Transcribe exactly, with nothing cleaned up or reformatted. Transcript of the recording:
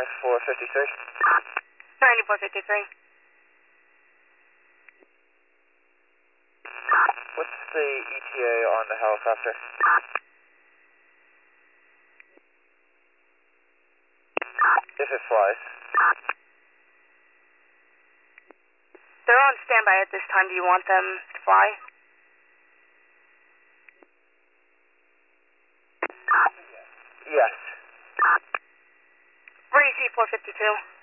ninety-four fifty-three. ninety-four fifty-three. What's the E T A on the helicopter? If it flies. They're on standby at this time. Do you want them to fly? Yes. Where do you see four fifty-two?